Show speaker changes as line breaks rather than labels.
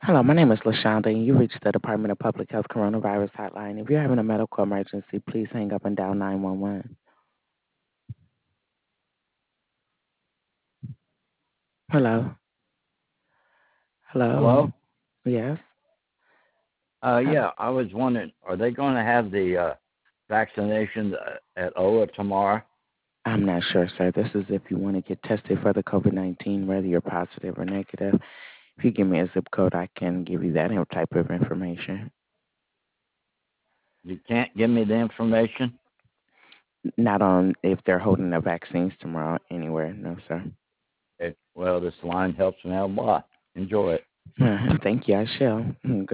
Hello, my name is LaShonda, and you reached the Department of Public Health Coronavirus Hotline. If you're having a medical emergency, please hang up and dial 911. Hello?
Hello?
Hello? Yes? Hi.
Yeah, I was wondering, are they going to have the vaccination at OA tomorrow?
I'm not sure, sir. This is if you want to get tested for the COVID-19, whether you're positive or negative. If you give me a zip code, I can give you that type of information.
You can't give me the information?
Not on if they're holding the vaccines tomorrow anywhere. No, sir.
Well, this line helps me out a lot. Enjoy it.
Thank you. I shall.